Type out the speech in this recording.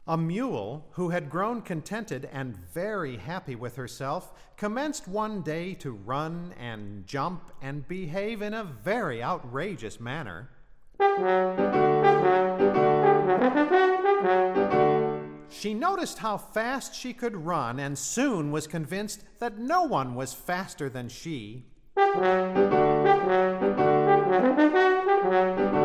A mule, who had grown contented and very happy with herself, commenced one day to run and jump and behave in a very outrageous manner. She noticed how fast she could run and soon was convinced that no one was faster than she.